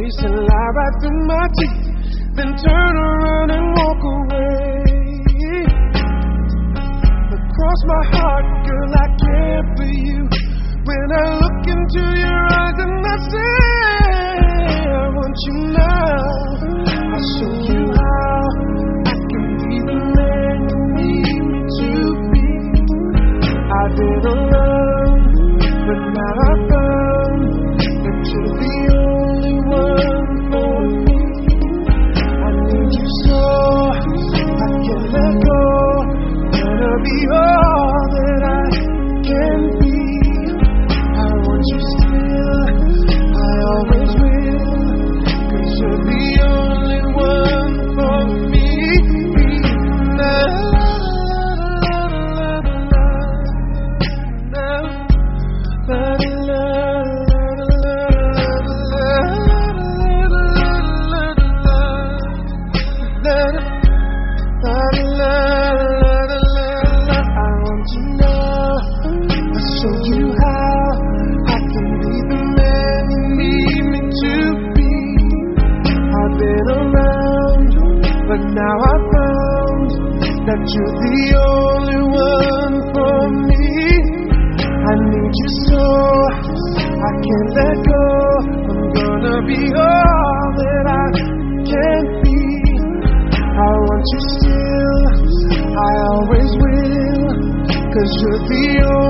face and lie right through my teeth, then turn around and walk away. But cross my heart, girl, I care for you. When I look into your eyes and I say I want you now, I'll show you how I can be the man you need me to be. I've been alone, but now I found that you're the only one for me. I need you so I can't let go. Gonna be all that I can be. I want you still, I always will, 'cause you're the only one for me. La la la la I want you now, I'll show you how I can be the man you need me to be. I've been around, but now I found that you're the only one for me. I need you so I can't let go. I'm gonna be all that I can be. I want you still, I always will, 'cause you're the only